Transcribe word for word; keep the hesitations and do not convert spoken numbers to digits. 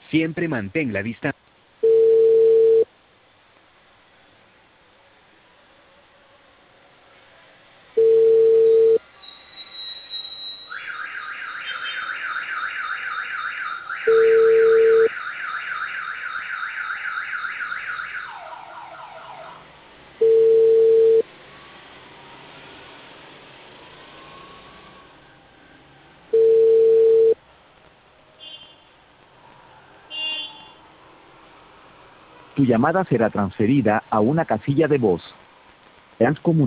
Siempre mantén la distancia. Tu llamada será transferida a una casilla de voz. Te has comunicado